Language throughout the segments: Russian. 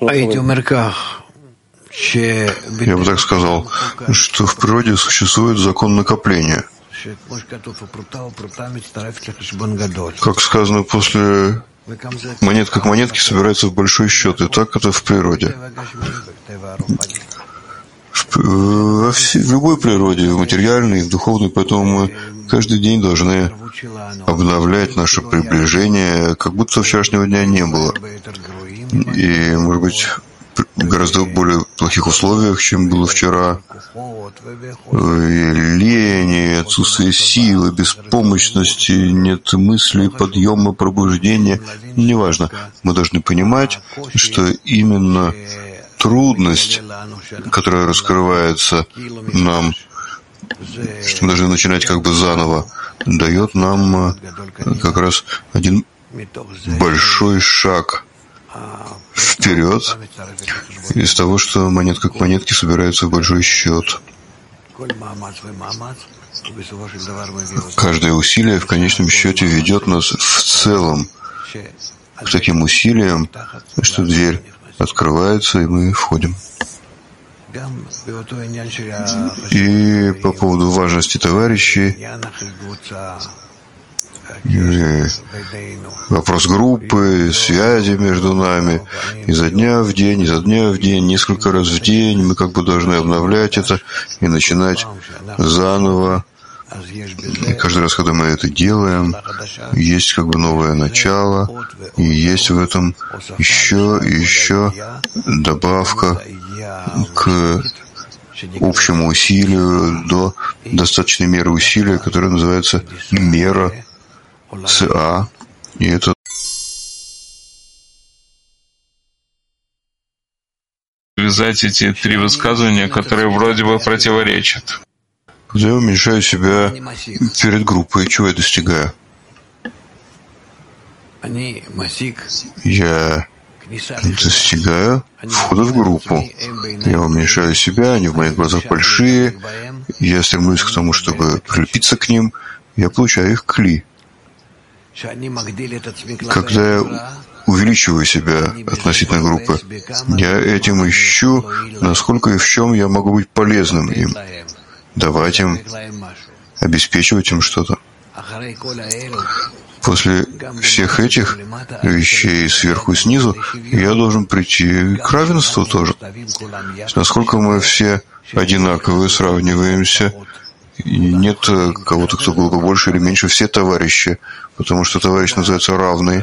Я бы так сказал, что в природе существует закон накопления. Как сказано, после монетка к монетке собирается в большой счет, и так это в природе. В любой природе, в материальной, в духовной, поэтому мы каждый день должны обновлять наше приближение, как будто вчерашнего дня не было. И, может быть, в гораздо более плохих условиях, чем было вчера. И лень, и отсутствие силы, беспомощности, нет мысли, подъема, пробуждения. Неважно. Мы должны понимать, что именно трудность, которая раскрывается нам, что мы должны начинать как бы заново, дает нам как раз один большой шаг вперед из того, что монетка к монетке собирается в большой счет. Каждое усилие в конечном счете ведет нас в целом к таким усилиям, что дверь открывается, и мы входим. И по поводу важности товарищей, вопрос группы, связи между нами, изо дня в день, несколько раз в день мы как бы должны обновлять это и начинать заново. И каждый раз, когда мы это делаем, есть как бы новое начало, и есть в этом еще и еще добавка к общему усилию до достаточной меры усилия, которая называется мера ЦА. И это связать эти три высказывания, которые вроде бы противоречат. Когда я уменьшаю себя перед группой, чего я достигаю? Я достигаю входа в группу. Я уменьшаю себя, они в моих глазах большие. Я стремлюсь к тому, чтобы прилепиться к ним. Я получаю их кли. Когда я увеличиваю себя относительно группы, я этим ищу, насколько и в чем я могу быть полезным им. Давать им, обеспечивать им что-то. После всех этих вещей сверху и снизу я должен прийти к равенству тоже. Насколько мы все одинаковые, сравниваемся, и нет кого-то, кто был бы больше или меньше, все товарищи, потому что товарищ называется равный.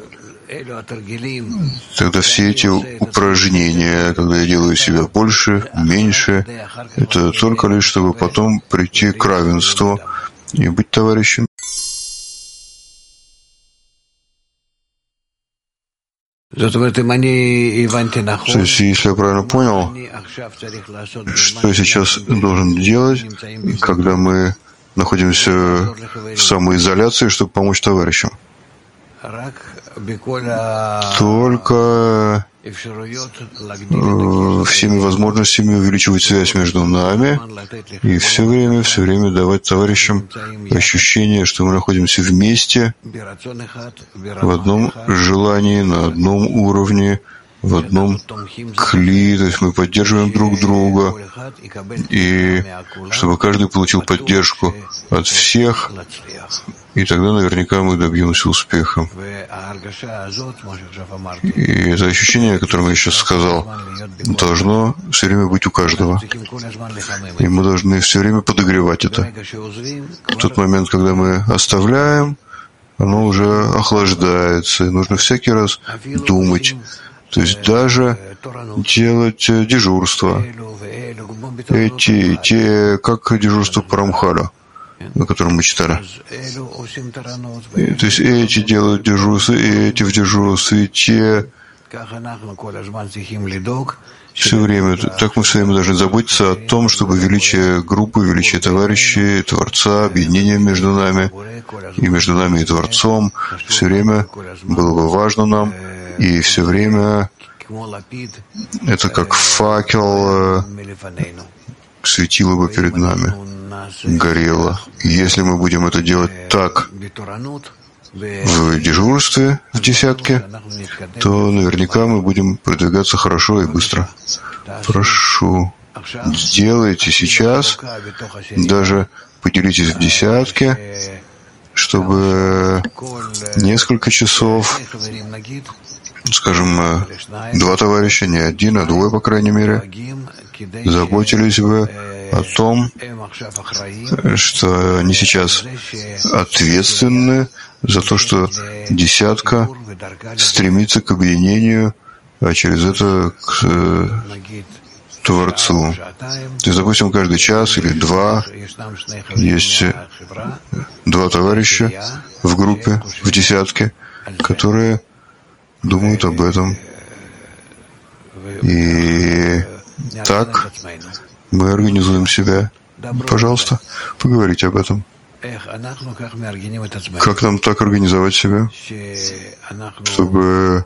Тогда все эти упражнения, когда я делаю себя больше, меньше, это только лишь, чтобы потом прийти к равенству и быть товарищем. То есть, если я правильно понял, что я сейчас должен делать, когда мы находимся в самоизоляции, чтобы помочь товарищам? Только всеми возможностями увеличивать связь между нами и все время давать товарищам ощущение, что мы находимся вместе, в одном желании, на одном уровне, в одном кли, то есть мы поддерживаем друг друга, и чтобы каждый получил поддержку от всех, и тогда наверняка мы добьемся успеха. И это ощущение, о котором я сейчас сказал, должно все время быть у каждого. И мы должны все время подогревать это. В тот момент, когда мы оставляем, оно уже охлаждается, и нужно всякий раз думать. То есть даже делать дежурство. Эти, те, как дежурство по Рамхалю, о котором мы читали. То есть эти делают дежурство, и эти в дежурстве, и те. Все время, так мы все время должны заботиться о том, чтобы величие группы, величие товарищей, Творца, объединение между нами и Творцом все время было бы важно нам, и все время это как факел светило бы перед нами, горело. Если мы будем это делать так, в дежурстве в десятке, то наверняка мы будем продвигаться хорошо и быстро. Прошу, сделайте сейчас, даже поделитесь в десятке, чтобы несколько часов, скажем, два товарища, не один, а двое, по крайней мере, заботились бы о том, что они сейчас ответственны за то, что десятка стремится к объединению, а через это к Творцу. То есть, допустим, каждый час или два есть два товарища в группе, в десятке, которые думают об этом. И так мы организуем себя. Пожалуйста, поговорите об этом. Как нам так организовать себя, чтобы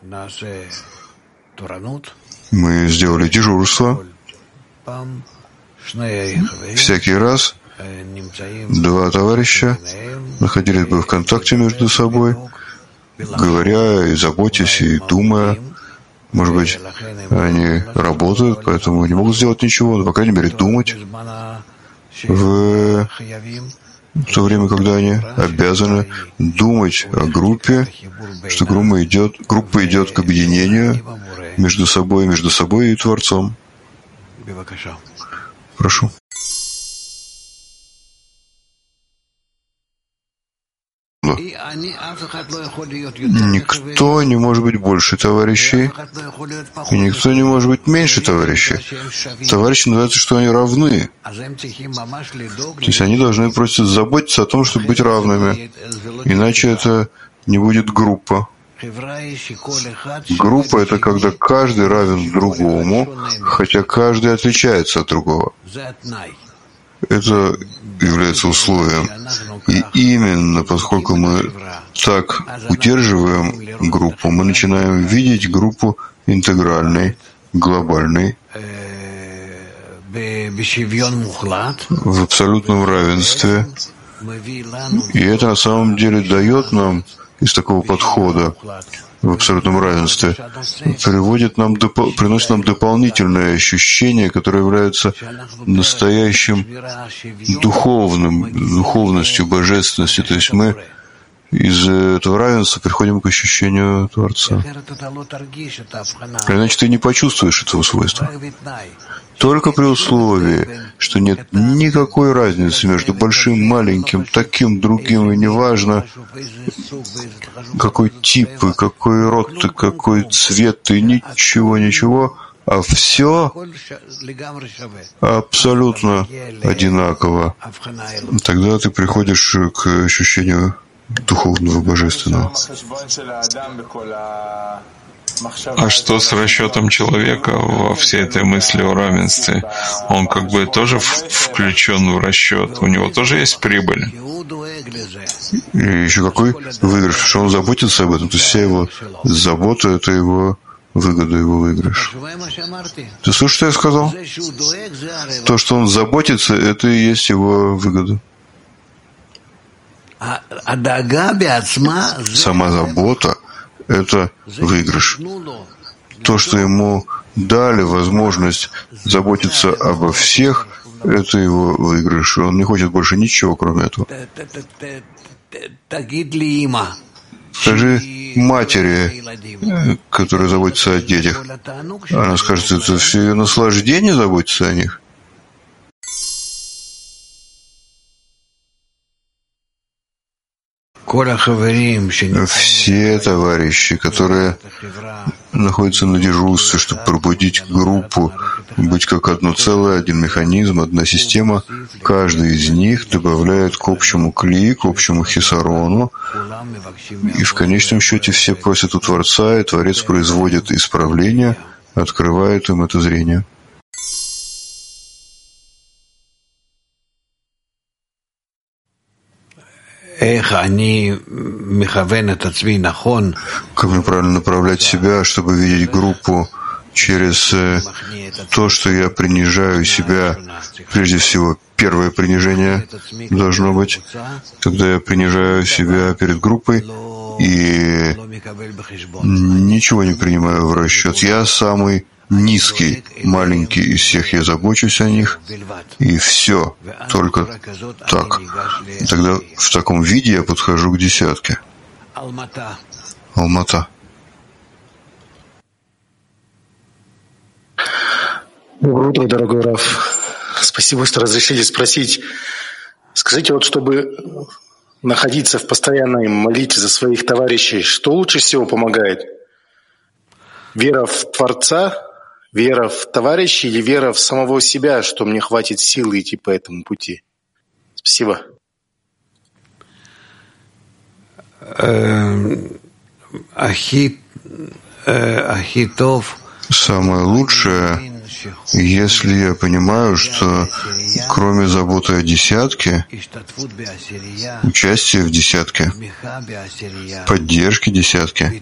мы сделали дежурство всякий раз, два товарища находились бы в контакте между собой, говоря и заботясь, и думая. Может быть, они работают, поэтому не могут сделать ничего, но, по крайней мере, думать в то время, когда они обязаны думать о группе, что группа идет к объединению между собой и Творцом. Прошу. Никто не может быть больше товарищей, и никто не может быть меньше товарищей. Товарищи называются, что они равны. То есть они должны просто заботиться о том, чтобы быть равными. Иначе это не будет группа. Группа — это когда каждый равен другому, хотя каждый отличается от другого. Это является условием. И именно поскольку мы так удерживаем группу, мы начинаем видеть группу интегральной, глобальной, в абсолютном равенстве. И это на самом деле дает нам из такого подхода в абсолютном равенстве, приносит нам дополнительное ощущение, которое является настоящим духовностью, божественностью. То есть мы из этого равенства приходим к ощущению Творца. Иначе ты не почувствуешь этого свойства. Только при условии, что нет никакой разницы между большим, маленьким, таким, другим, и неважно, какой тип, и какой род, и какой цвет, и ничего, а все абсолютно одинаково. Тогда ты приходишь к ощущению духовного, божественного. А что с расчетом человека во всей этой мысли о равенстве? Он как бы тоже включен в расчет. У него тоже есть прибыль. И еще какой выигрыш, что он заботится об этом. То есть вся его забота — это его выгода, его выигрыш. Ты слышишь, что я сказал? То, что он заботится, это и есть его выгода. Сама забота — это выигрыш. То, что ему дали возможность заботиться обо всех, это его выигрыш. Он не хочет больше ничего, кроме этого. Скажи матери, которая заботится о детях. Она скажет, это все ее наслаждение заботиться о них. Все товарищи, которые находятся на дежурстве, чтобы пробудить группу, быть как одно целое, один механизм, одна система, каждый из них добавляет к общему кли, к общему хисарону, и в конечном счете все просят у Творца, и Творец производит исправление, открывает им это зрение. Как мне правильно направлять себя, чтобы видеть группу через то, что я принижаю себя? Прежде всего, первое принижение должно быть, когда я принижаю себя перед группой, и ничего не принимаю в расчет. Я самый низкий, маленький из всех, я забочусь о них, и все, только так. Тогда в таком виде я подхожу к десятке. Алмата. Доброе утро, дорогой Раф. Спасибо, что разрешили спросить. Скажите, вот чтобы находиться в постоянной молитве за своих товарищей, что лучше всего помогает? Вера в Творца, вера в товарищей или вера в самого себя, что мне хватит силы идти по этому пути? Спасибо. Самое лучшее, если я понимаю, что кроме заботы о десятке, участия в десятке, поддержки десятки,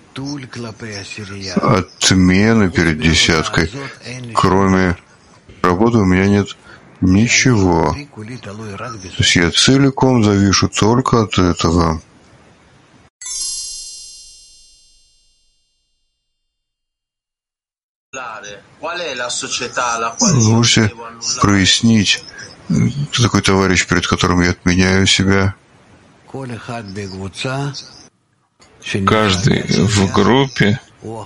отмены перед десяткой, кроме работы у меня нет ничего. То есть я целиком завишу только от этого. Вы можете прояснить, кто такой товарищ, перед которым я отменяю себя? Каждый в группе,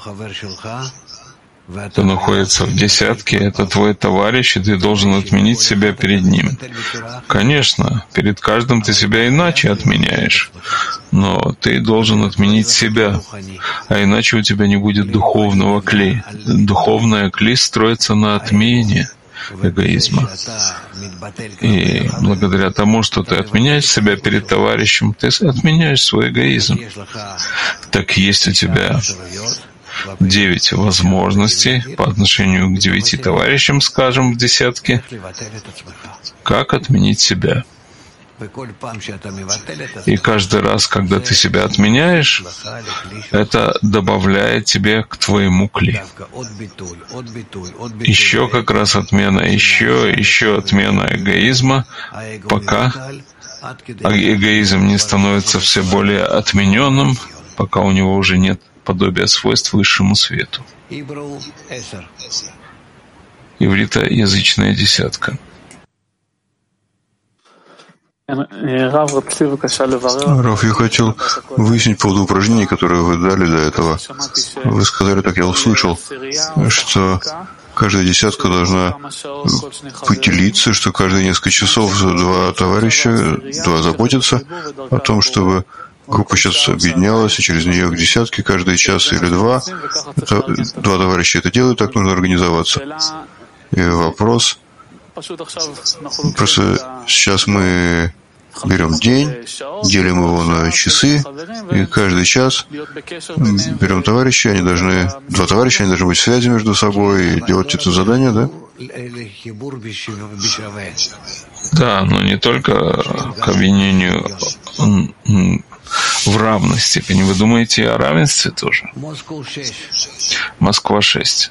кто находится в десятке, это твой товарищ, и ты должен отменить себя перед ним. Конечно, перед каждым ты себя иначе отменяешь, но ты должен отменить себя, а иначе у тебя не будет духовного кли. Духовная кли строится на отмене эгоизма. И благодаря тому, что ты отменяешь себя перед товарищем, ты отменяешь свой эгоизм. Так есть у тебя 9 возможностей по отношению к 9 товарищам, скажем, в десятке, как отменить себя. И каждый раз, когда ты себя отменяешь, это добавляет тебе к твоему кли. Еще как раз отмена, еще отмена эгоизма, пока эгоизм не становится все более отмененным, пока у него уже нет подобия свойств высшему свету. Ивритоязычная десятка. Раф, я хотел выяснить по поводу упражнений, которые вы дали до этого. Вы сказали, так я услышал, что каждая десятка должна поделиться, что каждые несколько часов 2 товарища, 2 заботятся о том, чтобы группа сейчас объединялась, и через нее к десятке каждый час или 2. 2 товарища это делают, так нужно организоваться. И вопрос. Просто сейчас мы берем день, делим его на часы, и каждый час берем товарищей, 2 товарища, они должны быть в связи между собой и делать это задание, да? Да, но не только к объединению в равной степени. Вы думаете о равенстве тоже? Москва 6.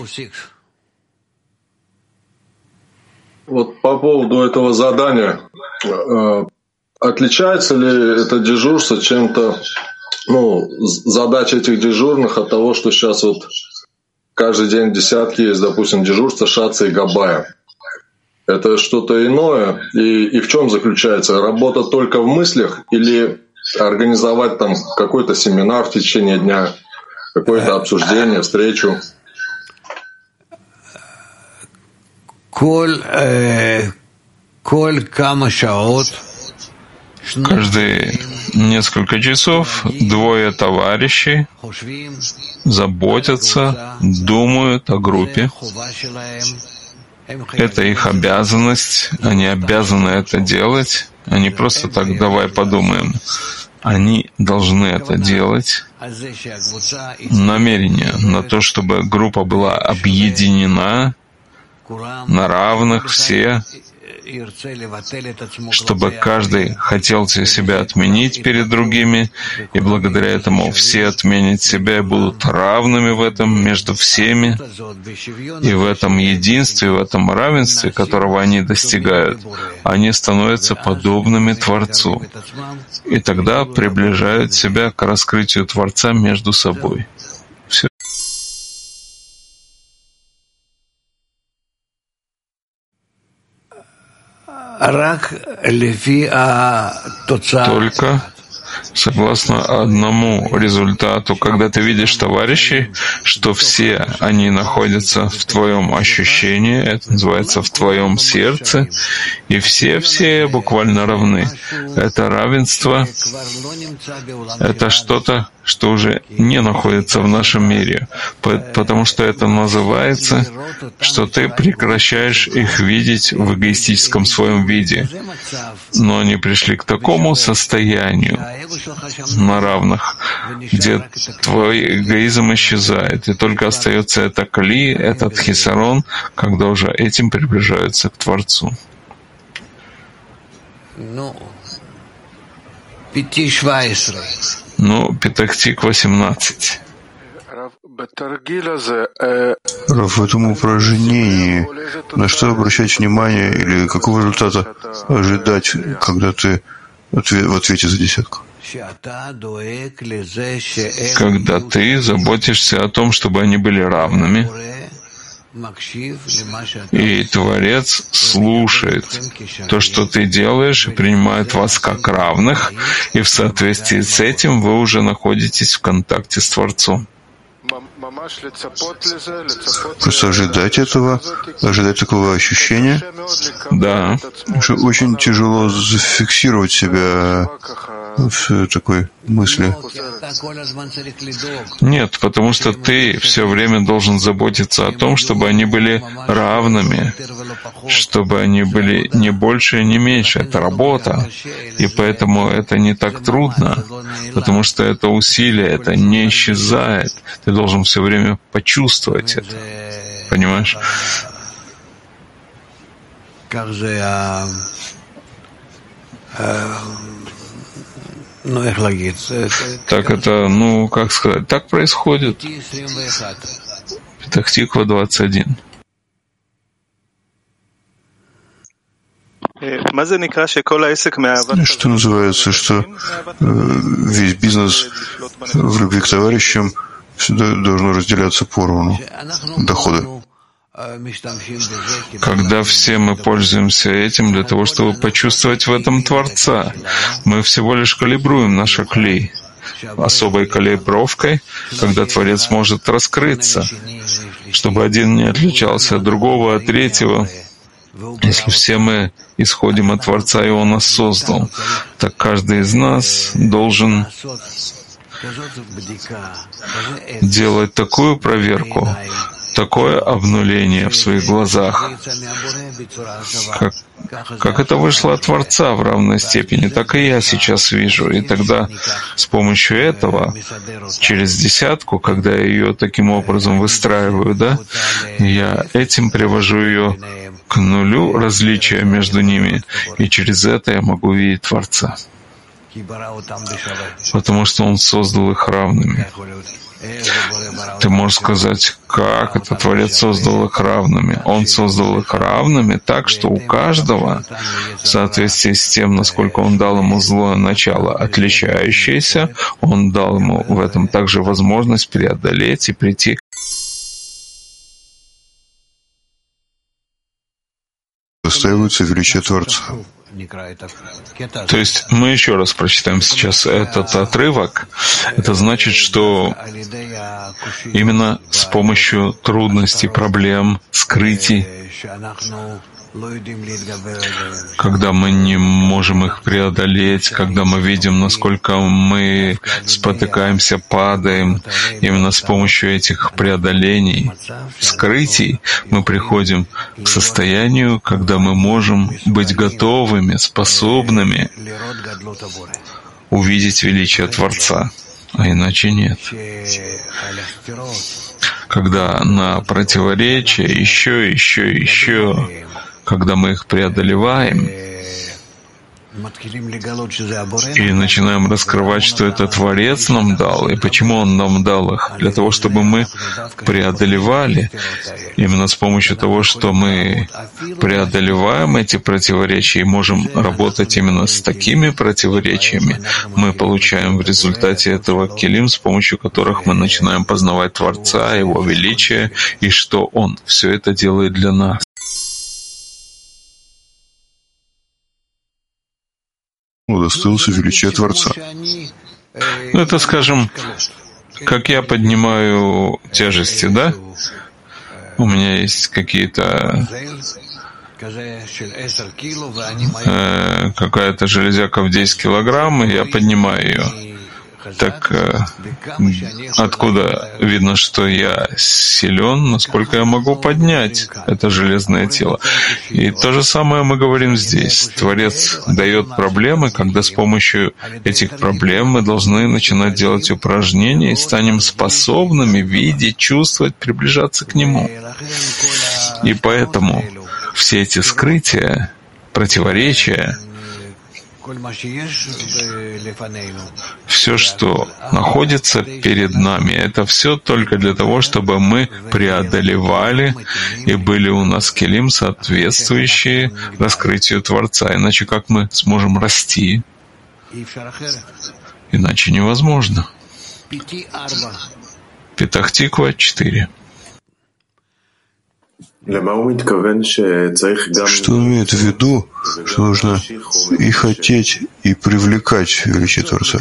Вот по поводу этого задания, отличается ли это дежурство чем-то, задача этих дежурных от того, что сейчас вот каждый день в десятке есть, допустим, дежурство Шаца и Габая? Это что-то иное? И в чем заключается? Работа только в мыслях или организовать там какой-то семинар в течение дня, какое-то обсуждение, встречу? Каждые несколько часов 2 товарищей заботятся, думают о группе. Это их обязанность, они обязаны это делать. Они просто так, давай подумаем. Они должны это делать. Намерение на то, чтобы группа была объединена на равных, все чтобы каждый хотел себя отменить перед другими, и благодаря этому все отменят себя и будут равными в этом между всеми, и в этом единстве, в этом равенстве, которого они достигают, они становятся подобными Творцу, и тогда приближают себя к раскрытию Творца между собой. Все. Только согласно одному результату, когда ты видишь товарищей, что все они находятся в твоем ощущении, это называется в твоем сердце, и все буквально равны. Это равенство, это что-то, что уже не находится в нашем мире, потому что это называется, что ты прекращаешь их видеть в эгоистическом своем виде. Но они пришли к такому состоянию на равных, где твой эгоизм исчезает, и только остается это кли, этот хисарон, когда уже этим приближаются к Творцу. Петах Тиква 18. В этом упражнении на что обращать внимание или какого результата ожидать, когда ты в ответе за десятку? Когда ты заботишься о том, чтобы они были равными, и Творец слушает то, что ты делаешь, и принимает вас как равных, и в соответствии с этим вы уже находитесь в контакте с Творцом. Просто ожидать этого, ожидать такого ощущения. Да. Очень тяжело зафиксировать себя в такой мысли. Нет, потому что ты все время должен заботиться о том, чтобы они были равными, чтобы они были не больше и не меньше. Это работа. И поэтому это не так трудно, потому что это усилие, это не исчезает. Ты должен все время почувствовать это. Понимаешь? Так это, как сказать, так происходит. Петах Тиква 21. Что называется, что весь бизнес в любви к товарищам всегда должно разделяться поровну, доходы. Когда все мы пользуемся этим для того, чтобы почувствовать в этом Творца, мы всего лишь калибруем наше клей особой калибровкой, когда Творец может раскрыться, чтобы один не отличался от другого, от третьего. Если все мы исходим от Творца, и Он нас создал, так каждый из нас должен делать такую проверку, такое обнуление в своих глазах, как это вышло от Творца в равной степени, так и я сейчас вижу. И тогда с помощью этого, через десятку, когда я ее таким образом выстраиваю, я этим привожу ее к нулю различия между ними, и через это я могу видеть Творца. Потому что Он создал их равными. Ты можешь сказать, как это Творец создал их равными? Он создал их равными так, что у каждого, в соответствии с тем, насколько Он дал ему злое начало, отличающееся, Он дал ему в этом также возможность преодолеть и прийти. Достаивается величие Творца. То есть мы еще раз прочитаем сейчас этот отрывок. Это значит, что именно с помощью трудностей, проблем, скрытий, когда мы не можем их преодолеть, когда мы видим, насколько мы спотыкаемся, падаем, именно с помощью этих преодолений, скрытий, мы приходим к состоянию, когда мы можем быть готовыми, способными увидеть величие Творца, а иначе нет. Когда на противоречие еще, когда мы их преодолеваем и начинаем раскрывать, что это Творец нам дал, и почему Он нам дал их, для того, чтобы мы преодолевали. Именно с помощью того, что мы преодолеваем эти противоречия и можем работать именно с такими противоречиями, мы получаем в результате этого келим, с помощью которых мы начинаем познавать Творца, Его величие, и что Он все это делает для нас. Удостоился величия Творца. Ну, это, скажем, как я поднимаю тяжести, да? У меня есть какие-то какая-то железяка в 10 килограмм, и я поднимаю ее. Так откуда видно, что я силен, насколько я могу поднять это железное тело? И то же самое мы говорим здесь. Творец дает проблемы, когда с помощью этих проблем мы должны начинать делать упражнения и станем способными видеть, чувствовать, приближаться к Нему. И поэтому все эти скрытия, противоречия, все, что находится перед нами, это все только для того, чтобы мы преодолевали и были у нас келим, соответствующие раскрытию Творца. Иначе как мы сможем расти? Иначе невозможно. Петах Тиква 4. Что он имеет в виду, что нужно и хотеть, и привлекать величие Творца?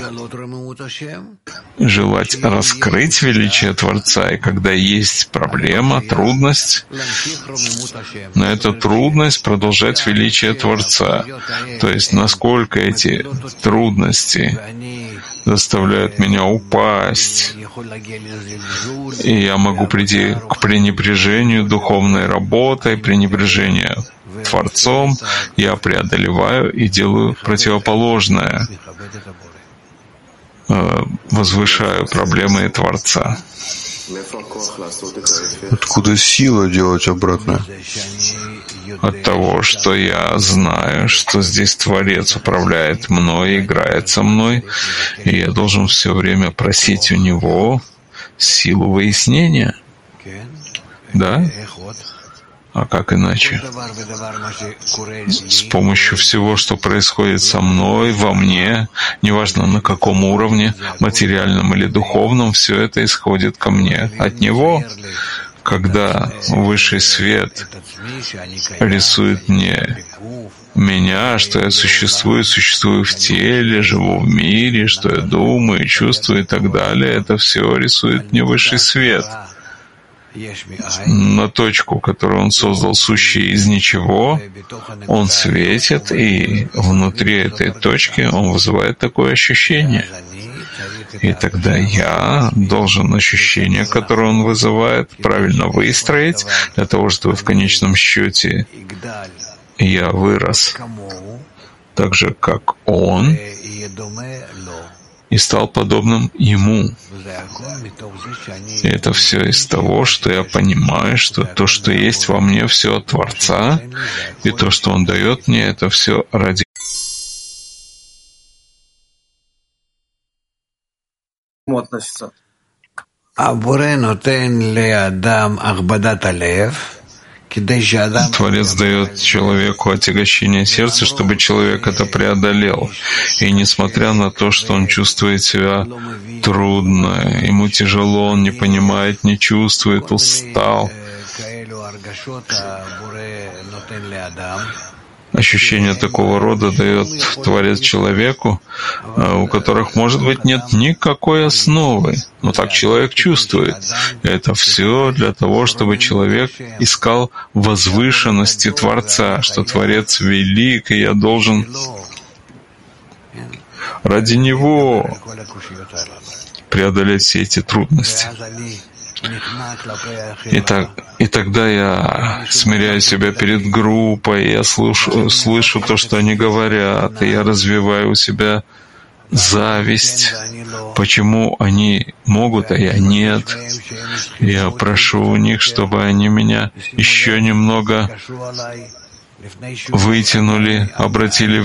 Желать раскрыть величие Творца, и когда есть проблема, трудность, на эту трудность продолжать величие Творца. То есть, насколько эти трудности заставляют меня упасть, и я могу прийти к пренебрежению духовной работой, пренебрежению Творцом, я преодолеваю и делаю противоположное, возвышаю проблемы Творца. Откуда сила делать обратное? От того, что я знаю, что здесь Творец управляет мной, играет со мной, и я должен все время просить у Него силу выяснения. Да? А как иначе? С помощью всего, что происходит со мной, во мне, неважно на каком уровне, материальном или духовном, все это исходит ко мне. От Него, когда Высший Свет рисует мне меня, что я существую в теле, живу в мире, что я думаю, чувствую и так далее, это все рисует мне Высший Свет. На точку, которую Он создал, сущий из ничего, Он светит, и внутри этой точки Он вызывает такое ощущение. И тогда я должен ощущение, которое Он вызывает, правильно выстроить, для того, чтобы в конечном счете я вырос так же, как Он, и стал подобным Ему. И это все из того, что я понимаю, что то, что есть во мне, все от Творца, и то, что Он дает мне, это все ради. относится. Творец дает человеку отягощение сердца, чтобы человек это преодолел. И несмотря на то, что он чувствует себя трудно, ему тяжело, он не понимает, не чувствует, устал, ощущение такого рода дает Творец человеку, у которых, может быть, нет никакой основы, но так человек чувствует. Это все для того, чтобы человек искал возвышенности Творца, что Творец велик, и я должен ради Него преодолеть все эти трудности. И тогда я смиряю себя перед группой, я слышу то, что они говорят, и я развиваю у себя зависть, почему они могут, а я нет. Я прошу у них, чтобы они меня еще немного вытянули, обратили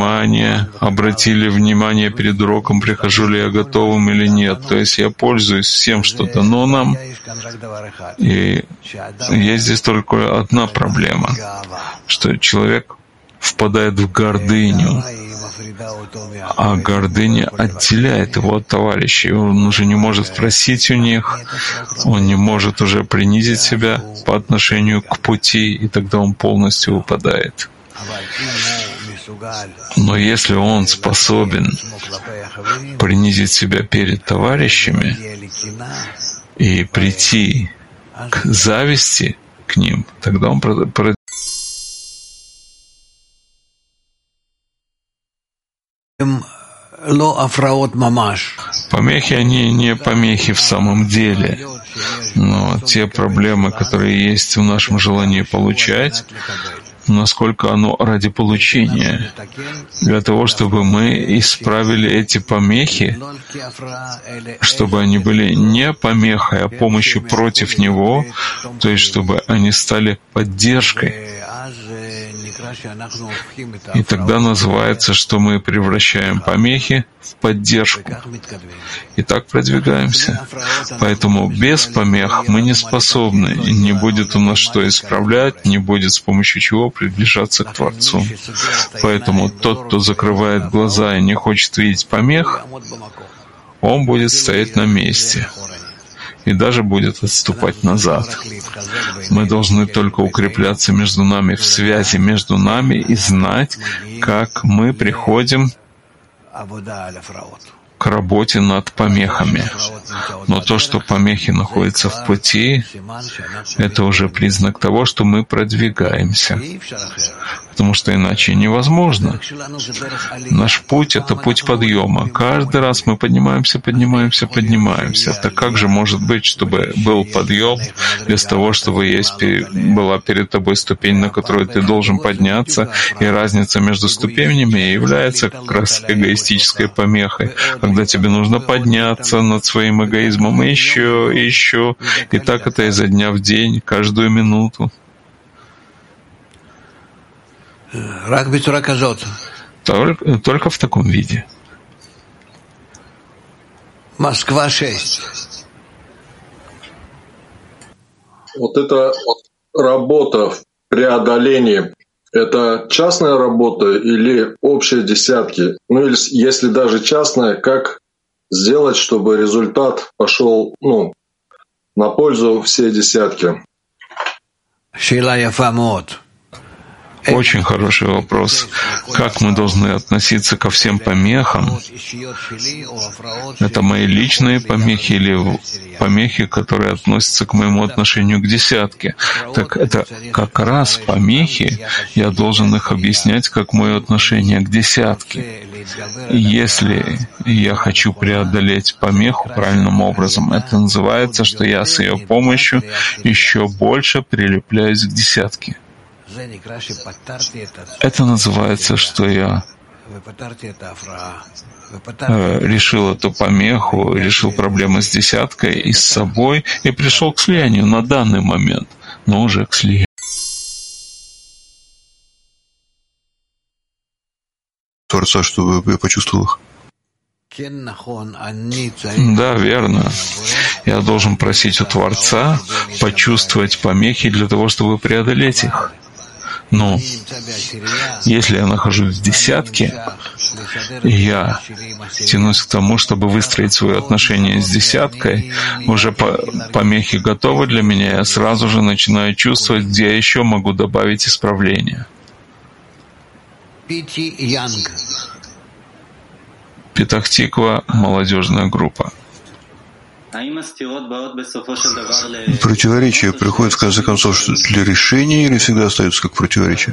внимание перед уроком, прихожу ли я готовым или нет. То есть я пользуюсь всем, что дано нам. И есть здесь только одна проблема, что человек впадает в гордыню, а гордыня отделяет его от товарищей. Он уже не может просить у них, он не может уже принизить себя по отношению к пути, и тогда он полностью упадает. Но если он способен принизить себя перед товарищами и прийти к зависти к ним, тогда он помехи, они не помехи в самом деле, но те проблемы, которые есть в нашем желании получать, насколько оно ради получения, для того, чтобы мы исправили эти помехи, чтобы они были не помехой, а помощью против него, то есть чтобы они стали поддержкой. И тогда называется, что мы превращаем помехи в поддержку. И так продвигаемся. Поэтому без помех мы не способны. Не будет у нас что исправлять, не будет с помощью чего приближаться к Творцу. Поэтому тот, кто закрывает глаза и не хочет видеть помех, он будет стоять на месте и даже будет отступать назад. Мы должны только укрепляться между нами, в связи между нами, и знать, как мы приходим к работе над помехами. Но то, что помехи находятся в пути, это уже признак того, что мы продвигаемся. Потому что иначе невозможно. Наш путь — это путь подъема. Каждый раз мы поднимаемся. Так как же может быть, чтобы был подъем без того, чтобы была перед тобой ступень, на которую ты должен подняться, и разница между ступенями является как раз эгоистической помехой, когда тебе нужно подняться над своим эгоизмом еще, и так это изо дня в день, каждую минуту. Только в таком виде. Москва 6. Вот эта работа в преодолении, это частная работа или общие десятки? Ну или если даже частная, как сделать, чтобы результат пошел на пользу всей десятки? Очень хороший вопрос. Как мы должны относиться ко всем помехам? Это мои личные помехи или помехи, которые относятся к моему отношению к десятке? Так это как раз помехи, я должен их объяснять как мое отношение к десятке. И если я хочу преодолеть помеху правильным образом, это называется, что я с ее помощью еще больше прилепляюсь к десятке. Это называется, что я решил эту помеху, решил проблемы с десяткой и с собой, и пришел к слиянию на данный момент, но уже к слиянию. Творца, чтобы я почувствовал их. Да, верно. Я должен просить у Творца почувствовать помехи для того, чтобы преодолеть их. Но если я нахожусь в десятке, я тянусь к тому, чтобы выстроить свое отношение с десяткой, уже помехи готовы для меня, я сразу же начинаю чувствовать, где я еще могу добавить исправления. Петах-Тиква, молодежная группа. Противоречия приходят в конце концов для решения или всегда остаются как противоречия?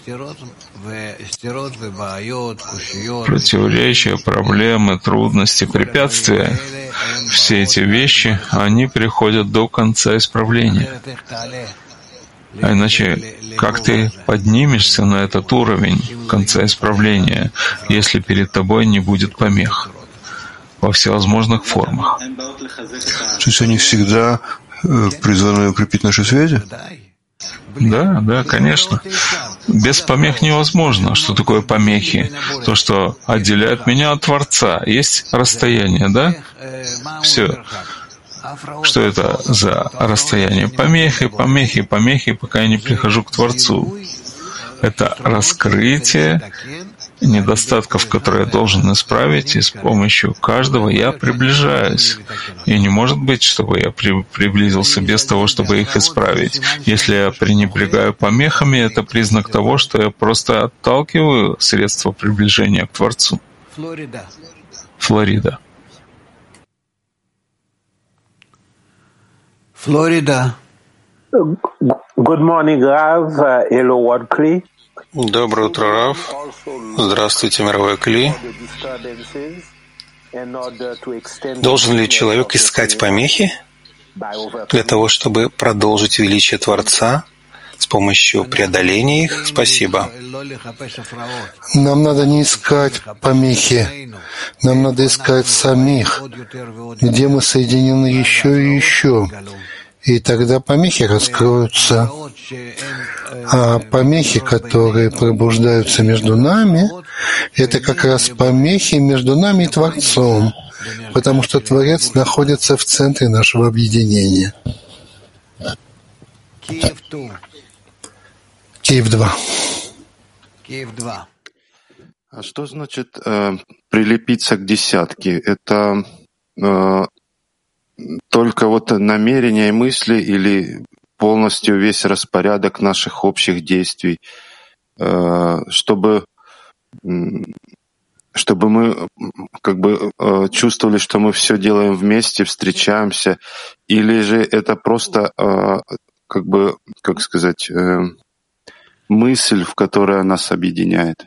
Противоречия, проблемы, трудности, препятствия — все эти вещи, они приходят до конца исправления. А иначе, как ты поднимешься на этот уровень конца исправления, если перед тобой не будет помех во всевозможных формах? То есть они всегда призваны укрепить наши связи? Да, конечно. Без помех невозможно. Что такое помехи? То, что отделяет меня от Творца. Есть расстояние, да? Все. Что это за расстояние? Помехи, помехи, помехи, пока я не прихожу к Творцу. Это раскрытие недостатков, которые я должен исправить, и с помощью каждого я приближаюсь. И не может быть, чтобы я приблизился без того, чтобы их исправить. Если я пренебрегаю помехами, это признак того, что я просто отталкиваю средства приближения к Творцу. Флорида. Флорида. Good morning, Rav. Hello, World Kli. Доброе утро, Рав. Здравствуйте, мировой Кли. Должен ли человек искать помехи для того, чтобы продолжить величие Творца с помощью преодоления их? Спасибо. Нам надо не искать помехи, нам надо искать самих, где мы соединены еще и еще. И тогда помехи раскроются. А помехи, которые пробуждаются между нами, это как раз помехи между нами и Творцом, потому что Творец находится в центре нашего объединения. Киев-2. А что значит прилепиться к десятке? Это только вот намерения и мысли или полностью весь распорядок наших общих действий, чтобы мы как бы чувствовали, что мы все делаем вместе, встречаемся, или же это просто как бы, как сказать, мысль, в которая нас объединяет?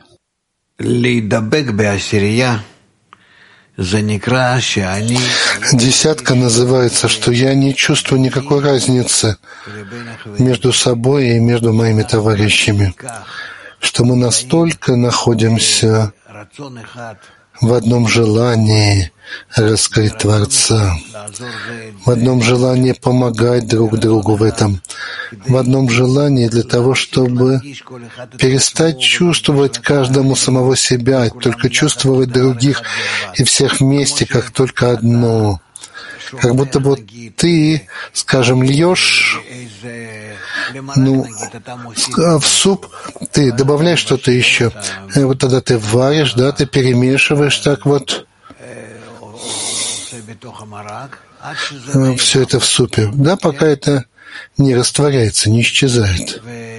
Десятка называется, что я не чувствую никакой разницы между собой и между моими товарищами, что мы настолько находимся в одном желании раскрыть Творца, в одном желании помогать друг другу в этом, в одном желании для того, чтобы перестать чувствовать каждому самого себя, только чувствовать других и всех вместе, как только одно. Как будто бы ты, скажем, льешь в суп, ты добавляешь что-то еще, и вот тогда ты варишь, да, ты перемешиваешь так вот все это в супе, да, пока это не растворяется, не исчезает.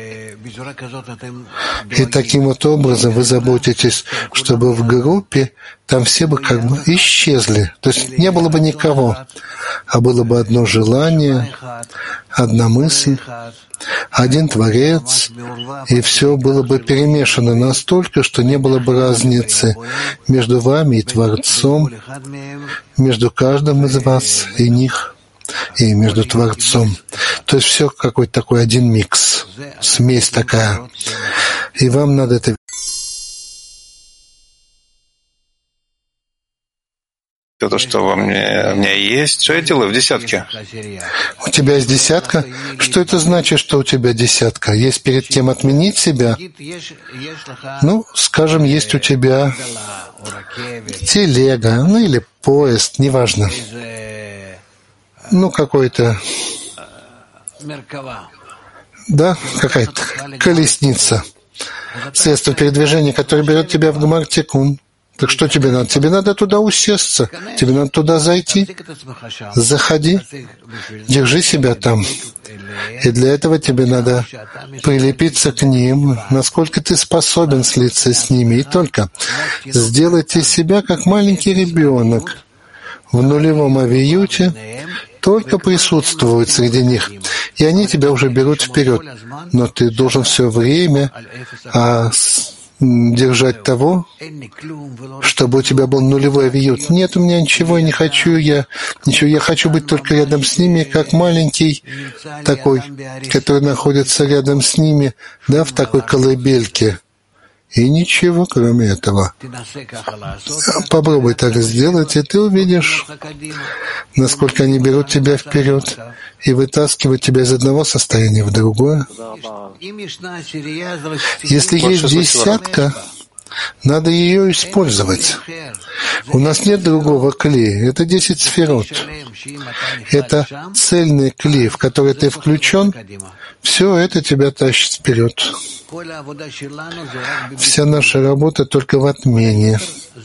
И таким вот образом вы заботитесь, чтобы в группе там все бы как бы исчезли. То есть не было бы никого, а было бы одно желание, одна мысль, один Творец, и все было бы перемешано настолько, что не было бы разницы между вами и Творцом, между каждым из вас и них, и между Творцом. То есть все какой-то такой один микс, смесь такая. И вам надо это... То, что у меня есть, что я делаю в десятке? У тебя есть десятка? Что это значит, что у тебя десятка? Есть перед кем отменить себя? Ну, скажем, есть у тебя телега, ну или поезд, неважно. Ну, какой-то... Да, какая-то колесница. Средство передвижения, которое берет тебя в Гмар-Тикун. Так что тебе надо? Тебе надо туда усесться, тебе надо туда зайти. Заходи, держи себя там. И для этого тебе надо прилепиться к ним, насколько ты способен слиться с ними. И только сделайте себя как маленький ребенок в нулевом авиюте, только присутствовать среди них, и они тебя уже берут вперед. Но ты должен все время держать того, чтобы у тебя был нулевой авиют. Нет, у меня ничего, не хочу я ничего. Я хочу быть только рядом с ними, как маленький такой, который находится рядом с ними, да, в такой колыбельке. и ничего кроме этого. Попробуй так сделать, и ты увидишь, насколько они берут тебя вперед и вытаскивают тебя из одного состояния в другое. Если есть десятка, надо ее использовать. У нас нет другого кли. Это 10 сферот. Это цельный кли, в который ты включен. Все это тебя тащит вперед. Вся наша работа только в отмене.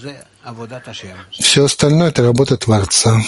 Все остальное — это работа Творца.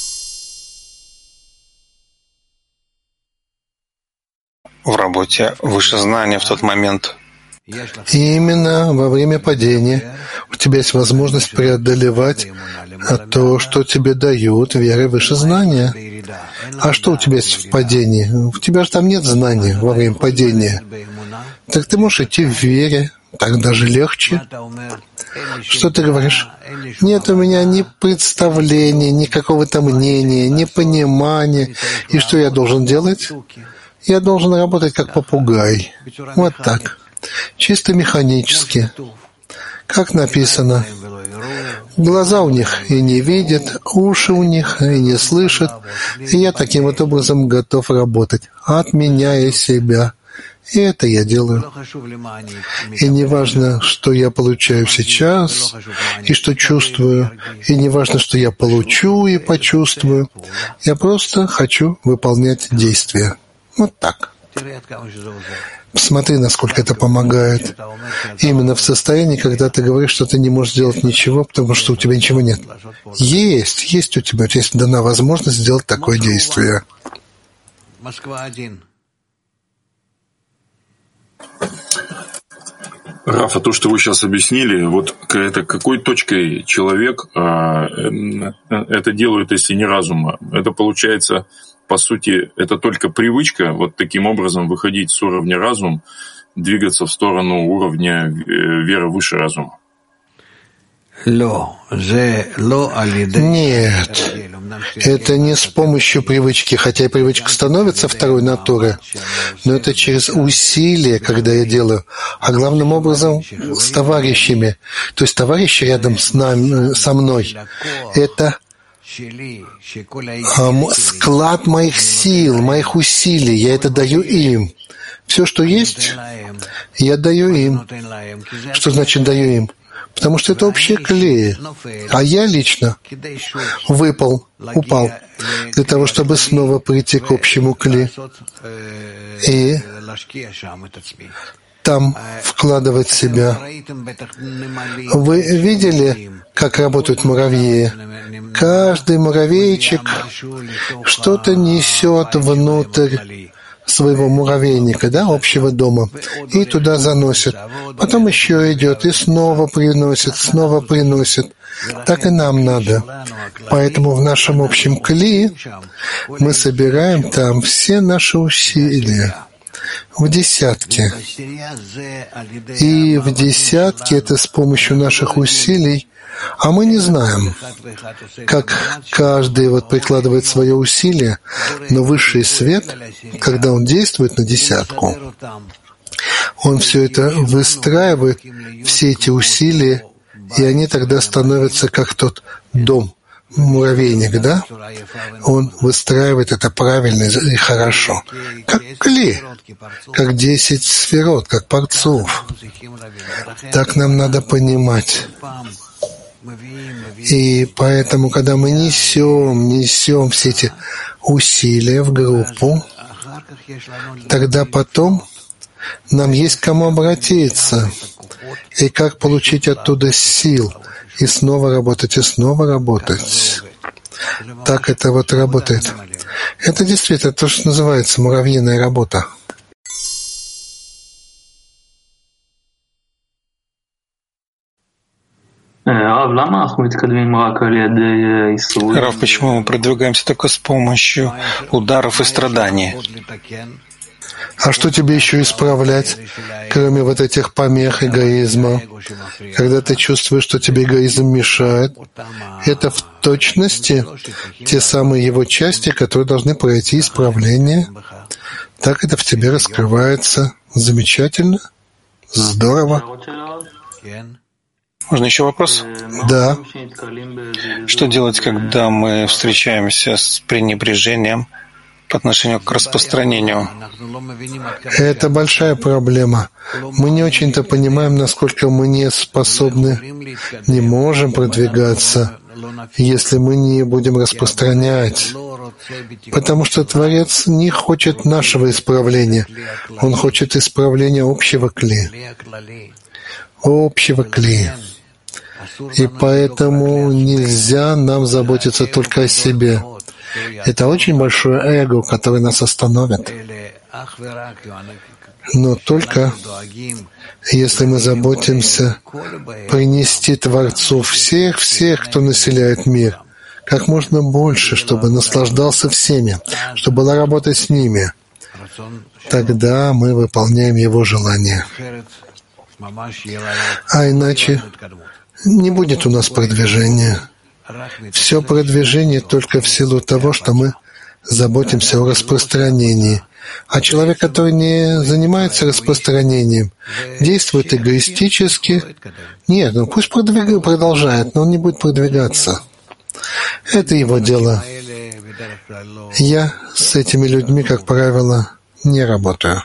В работе выше знания в тот момент. И именно во время падения у тебя есть возможность преодолевать то, что тебе дают веры выше знания. А что у тебя есть в падении? У тебя же там нет знания во время падения. Так ты можешь идти в вере, так даже легче. Что ты говоришь? Нет у меня ни представления, ни какого-то мнения, ни понимания. И что я должен делать? Я должен работать как попугай. Вот так. Чисто механически. Как написано. Глаза у них и не видят, уши у них и не слышат. И я таким вот образом готов работать, отменяя себя. И это я делаю. И не важно, что я получаю сейчас, и что чувствую, и не важно, что я получу и почувствую. Я просто хочу выполнять действия. Вот так. Посмотри, насколько это помогает. Именно в состоянии, когда ты говоришь, что ты не можешь сделать ничего, потому что у тебя ничего нет. Есть у тебя, есть дана возможность сделать такое действие. Раф, а то, что вы сейчас объяснили, вот это какой точкой человек это делает, если не разума? Это получается, по сути, это только привычка вот таким образом выходить с уровня разума, двигаться в сторону уровня веры выше разума? Нет, это не с помощью привычки, хотя и привычка становится второй натурой, но это через усилие, когда я делаю, а главным образом с товарищами. То есть товарищи рядом со мной — это склад моих сил, моих усилий, я это даю им. Все, что есть, я даю им. Что значит даю им? Потому что это общие клеи. А я лично упал для того, чтобы снова прийти к общему клею и там вкладывать себя. Вы видели, как работают муравьи? Каждый муравейчик что-то несет внутрь своего муравейника, общего дома, и туда заносит. Потом еще идет и снова приносит. Так и нам надо. Поэтому в нашем общем кли мы собираем там все наши усилия в десятке. И в десятке это с помощью наших усилий. А мы не знаем, как каждый прикладывает свое усилие, но высший свет, когда он действует на десятку, он все это выстраивает, все эти усилия, и они тогда становятся как тот дом, муравейник, Он выстраивает это правильно и хорошо. Как кли, как 10 сферот, как парцов. Так нам надо понимать. И поэтому, когда мы несем все эти усилия в группу, тогда потом нам есть к кому обратиться, и как получить оттуда сил, и снова работать, и снова работать. Так это работает. Это действительно то, что называется муравьиная работа. Рав, почему мы продвигаемся только с помощью ударов и страданий? А что тебе еще исправлять, кроме этих помех эгоизма? Когда ты чувствуешь, что тебе эгоизм мешает, это в точности те самые его части, которые должны пройти исправление. Так это в тебе раскрывается. Замечательно. Здорово. Можно еще вопрос? Да. Что делать, когда мы встречаемся с пренебрежением по отношению к распространению? Это большая проблема. Мы не очень-то понимаем, насколько мы не способны, не можем продвигаться, если мы не будем распространять. Потому что Творец не хочет нашего исправления. Он хочет исправления общего кли. Общего кли. И поэтому нельзя нам заботиться только о себе. Это очень большое эго, которое нас остановит. Но только если мы заботимся принести Творцу всех, кто населяет мир, как можно больше, чтобы наслаждался всеми, чтобы была работа с ними, тогда мы выполняем Его желание. А иначе не будет у нас продвижения. Все продвижение только в силу того, что мы заботимся о распространении. А человек, который не занимается распространением, действует эгоистически. Нет, пусть продолжает, но он не будет продвигаться. Это его дело. Я с этими людьми, как правило, не работаю.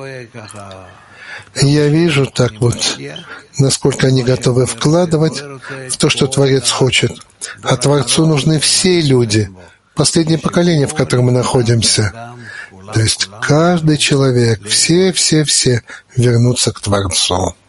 Я вижу так вот, насколько они готовы вкладывать в то, что Творец хочет. А Творцу нужны все люди, последнее поколение, в котором мы находимся. То есть каждый человек, все вернутся к Творцу.